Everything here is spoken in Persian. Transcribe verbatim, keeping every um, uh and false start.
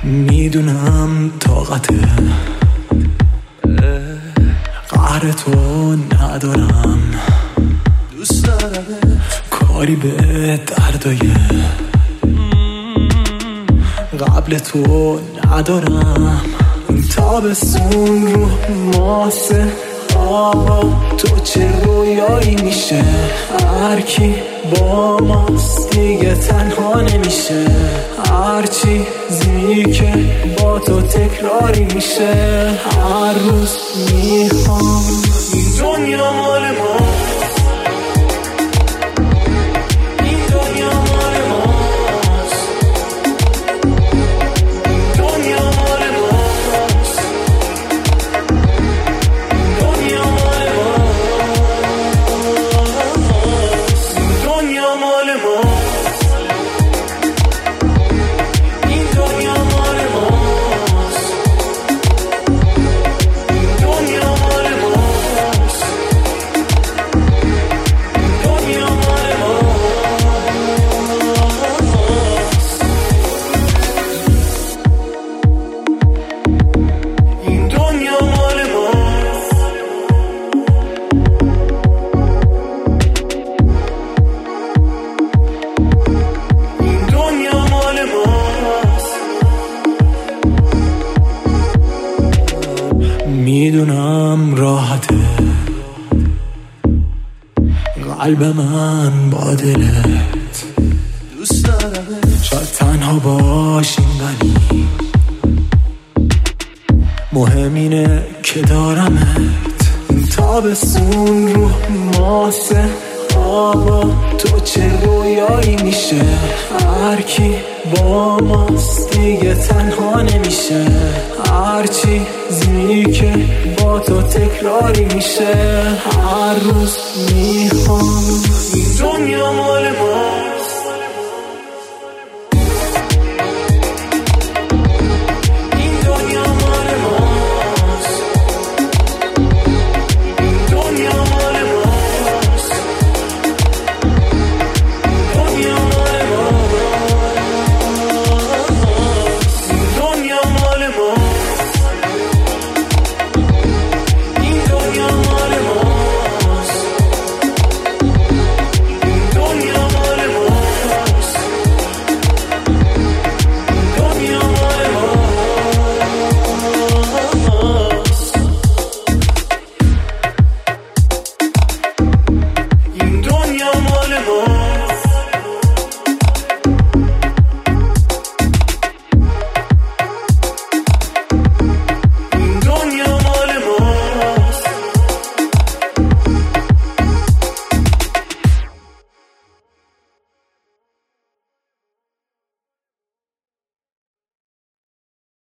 میدونم طاقت قهر تو ندارم، دوست دارم کاری به دردای قبل تو ندارم. این تابستون رو ماسه آقا تو چه رویایی میشه، هر کی با ماست دیگه تنها نمیشه، هر چیزی که با تو تکراری میشه. هر روز میخوام این دنیا مال ما، این دنیا مال ماست، این دنیا مال ماست، این دنیا مال ماست، این دنیا مال ماست، این دنیا مال ماست، این دنیا مال ماست، دنیا مال ماست، این دنیا مال ماست، این دنیا مال ماست. میدونم راحته قلب من با دلت، دوست دارم شاید تنها باشیم ولی مهم اینه که دارمت. این تابستون رو ماسه آقا تو چه رویایی میشه، هر کی با ماست دیگه تنها نمیشه، هر چیزی که با تو تکراری میشه. هر روز میخوام این دنیا مال